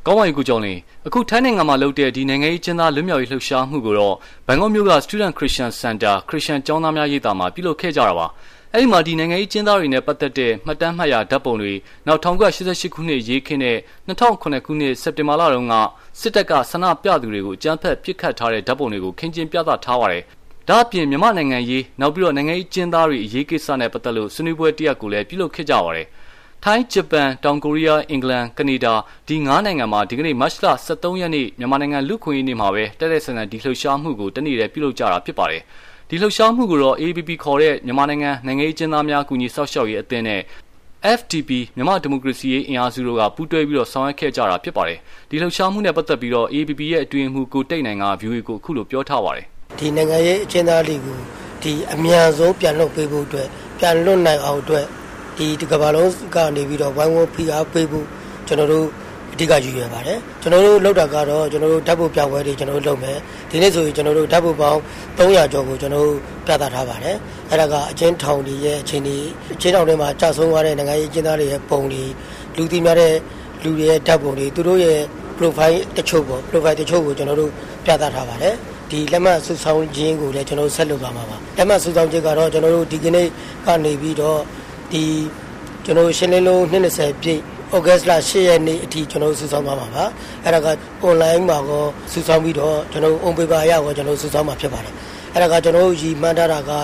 ကောင်းပါပြီကိုကျော်လင်းအခုထိုင်းနိုင်ငံမှာလုပ်တဲ့ဒီနိုင်ငံရေးကျင်းသားလွတ်မြောက်ရေးလှုပ်ရှားမှုကိုတော့ဘန်ကောက်မြို့က Student Christian Center ခရစ်ယာန်ကျောင်းသားများရေးတာမှာပြုလုပ်ခဲ့ကြတာပါအဲ့ဒီမှာဒီနိုင်ငံရေးကျင်းသားတွေနဲ့ပတ်သက်တဲ့မှတ်တမ်းမှတ်ရာဓာတ်ပုံတွေနောက်1988ခုနှစ်ရေးခင်းတဲ့2009ခုနှစ်စက်တင်ဘာလတုန်းကစစ်တပ်ကဆန္ဒပြသူတွေကိုအကြမ်းဖက်ပစ်ခတ်ထားတဲ့ဓာတ်ပုံတွေကိုခင်းကျင်းပြသထားပါတယ်ဒါအပြင်မြန်မာနိုင်ငံရေးနောက်ပြီးတော့နိုင်ငံရေးကျင်းသားတွေအရေးကိစ္စနဲ့ပတ်သက်လို့ဆွေးနွေးပွဲတစ်ရပ်ကိုလည်းပြုလုပ်ခဲ့ကြပါတယ်ထိုင်းဂျပန်တောင်ကိုရီးယားအင်္ဂလန်ကနေဒါဒီ9နိုင်ငံမှာဒီကနေ့မတ်လ23ရက်နေ့မြန်မာနိုင်ငံလူခွင့်ရေးနေ့မှာပဲတက်တဲ့ဆန်ဒီလှုပ်ရှားမှုကိုတနေ့တည်းပြုလုပ်ကြတာဖြစ်ပါတယ်ဒီလှုပ်ရှားမှုကိုတော့ AAPP ခေါ်တဲ့မြန်မာနိုင်ငံနိုင်ငံရေးကျင်းသားများကူညီဆောက်ရှောက်ရေးအသင်းနဲ့ FDP မြန်မာဒီမိုကရေစီရေးအင်အားစုတို့ကပူးတွဲပြီးတော့ဆောင်ရွက်ခဲ့ကြတာဖြစ်ပါတယ်ဒီလှုပ်ရှားမှုနဲ့ပတ်သက်ပြီးတော့ AAPP ရဲ့အတွင်းမှုကိုတိတ်နိုင်က view ကိုအခုလိုပြောထားပါတယ်ဒီနိုင်ငံရေးအကျဉ်းသားတွေကိုဒီအများဆုံးပြန်လွှတ်ပေးဖို့အတွက်ပြန်လွှတ်နိုင်အောင်အတွက်ဒီကမ္ဘာလုံးကနေပြီးတော့ဝိုင်းဝန်းဖိအားပေးဖို့ကျွန်တော်တို့အဓိကယူရပါတယ်ကျွန်တော်တို့လောက်တာကတော့ကျွန်တော်တို့ဓာတ်ပုံပြပွဲတွေကျွန်တော်တို့လုပ်မယ်ဒီနေ့ဆိုရင်ကျွန်တော်တို့ဓာတ်ပုံပေါင်း300ကျော်ကိုကျွန်တော်တို့ပြသထားပါတယ်အဲ့ဒါကအချင်းထောင်တွေရဲ့အချင်းတွေအချင်းထောင်တွေမှာကြာဆုံးသွားတဲ့နိုင်ငံရေးအကျဉ်းသားတွေရဲ့ပုံတွေလူသိများတဲ့လူတွေရဲ့ဓာတ်ပုံတွေသူတို့ရဲ့ profile တချို့ပေါ့ profile တချို့ကိုကျွန်တော်တို့ပြသထားပါတယ်ဒီလက်မှတ်စုဆောင်းခြင်းကိုလည်းကျွန်တော်ဆက်လုပ်သွားမှာပါလက်မှတ်စုဆောင်းခြင်းကတော့ကျွန်တော်တို့ဒီကနေ့ကနေပြီးတော့ဒီကျွန်တော်ရှင်းလင်းလုံး20ပြည့်ဩဂတ်စ်လ10ရက်နေ့အထိကျွန်တော်စုဆောင်းသွားမှာပါအဲ့ဒါက online မှာကိုစုဆောင်းပြီးတော့ကျွန်တော် on paper အရကိုကျွန်တော်စုဆောင်းမှာဖြစ်ပါတယ်အဲ့ဒါကကျွန်တော်ရည်မှန်းထားတာက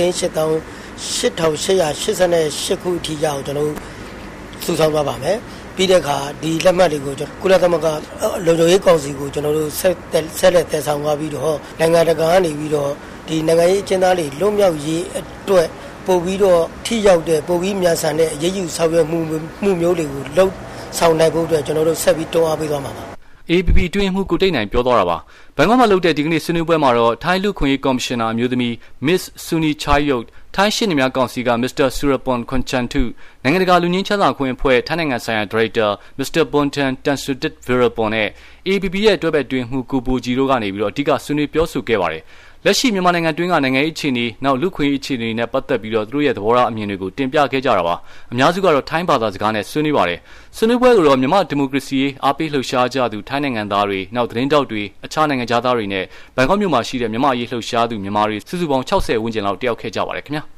8888ခုအထိရအောင်ကျွန်တော်စုဆောင်းသွားပါမယ်ပြီးတဲ့အခါဒီလက်မှတ်တွေကိုကုလသမဂ္ဂလုံခြုံရေးကောင်စီကိုကျွန်တော်တို့ဆက်လက်တည်ဆောင်သွားပြီးတော့နိုင်ငံတကာကနေပြီးတော့ဒီနိုင်ငံရေးအကျဉ်းသားတွေလွတ်မြောက်ရေးအတွက်ပို့ပြီးတော့ထိရောက်တဲ့ပို့ပြီးမြန်ဆန်တဲ့အရေးယူဆောင်ရွက်မှုမျိုးတွေကိုလှုပ်ဆောင်နိုင်ဖို့အတွက်ကျွန်တော်တို့ဆက်ပြီးတွန်းအားပေးသွားမှာပါ AAPP တွင်မှုကိုတိတ်နိုင်ပြောသွားတာပါဘန်ကောက်မှာလုပ်တဲ့ဒီကနေ့ဆွေးနွေးပွဲမှာတော့ထိုင်းလူခွင့်ရေးကော်မရှင်နာအမျိုးသမီး Miss Suni Chayot ထိုင်းရှင်းနေများကောင်စီက Mr. Surapon Konchantu နိုင်ငံတကာလူငင်းချမ်းသာခွင့်အဖွဲ့ထိုင်းနိုင်ငံဆိုင်ရာ Director Mr. Bontan Tansudit Virapon နဲ့ AAPP ရဲ့တွဲဘက်တွင်မှုကိုပူဂျီတို့ကနေပြီးတော့အဓိကဆွေးနွေးပြောဆိုခဲ့ပါတယ်လက်ရှိမြန်မာနိုင်ငံတွင်းကနိုင်ငံရေးအခြေအနေနောက်လူခွင့်ရေးအခြေအနေနဲ့ပတ်သက်ပြီးတော့သူတို့ရဲ့သဘောထားအမြင်တွေကိုတင်ပြခဲ့ကြတာပါအများစုကတော့ထိုင်းဘာသာစကားနဲ့ဆွေးနွေးပါတယ်ဆွေးနွေးပွဲကိုတော့မြန်မာဒီမိုကရေစီရေးအားပေးလှုပ်ရှားကြသူထိုင်းနိုင်ငံသားတွေနောက်သတင်းတောက်တွေအခြားနိုင်ငံသားတွေနဲ့ဘန်ကောက်မြို့မှာရှိတဲ့မြန်မာရေးလှုပ်ရှားသူမြန်မာတွေစုစုပေါင်း60ဝန်းကျင်လောက်တက်ရောက်ခဲ့ကြပါတယ်ခင်ဗျာ